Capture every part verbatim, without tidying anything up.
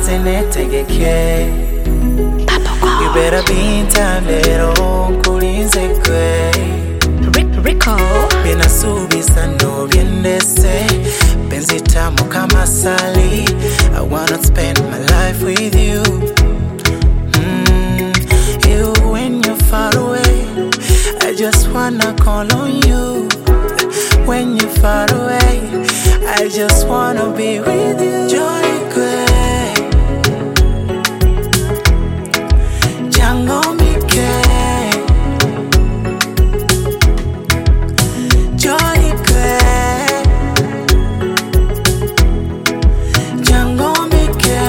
senetegeke. You better be in time, little kulinze kwe. Rico Bina subisa no biendese, penzi tamu kama sali. I wanna spend my life with you. Mm, you when you're far away, I just wanna call on you. When you're far away, I just wanna be with you. Joy kwe, jango mike. Joy kwe, jango mike.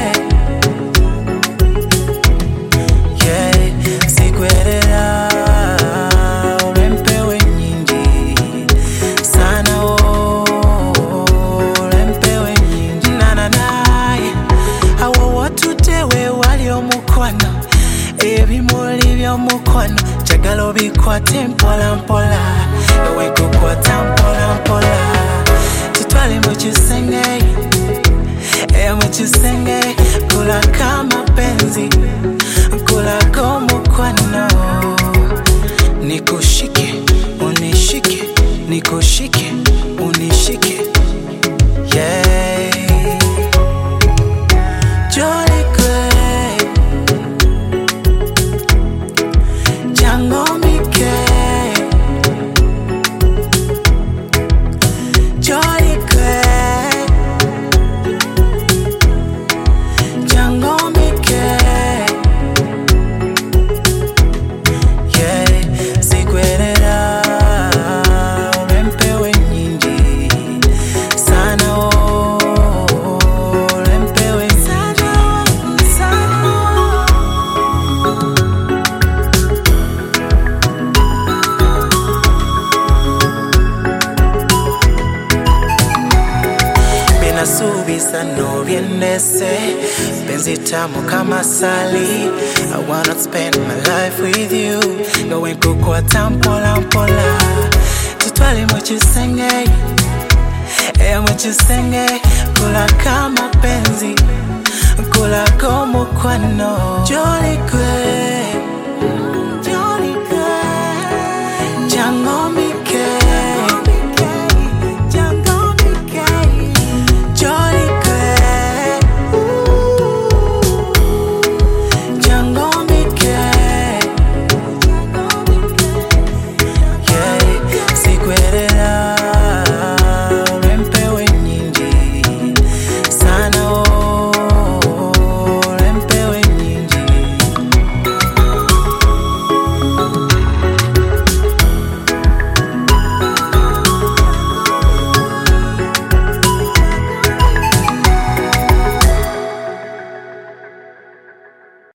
Yeah, sikwerera ulempewe nyingi sana o, ulempewe nyingi na na na. Awo watu tewe wali omukwano, ebimuli by'omukwano njagala obikwate mpola mpola, ewe kukwata mpola mpola. Tutwale mu kisenge, e mu kisenge, kula kama penzi, kula k'omukwano. Nikushike, unishike, nikushike, unishike. Yeah. Joy kwe, jango mike. Joy kwe, jango mike. Yeah, sikwerera ulempewe nyingi sana o, ulempewe sana sana. Bina subisa no biendese, penzi tamu kama sali. I wanna spend my life with you. Going kukwata mpola mpola. Tutwale mu kisenge, e mu kisenge, kula kama penzi, kula k'omukwano. Joy kwe,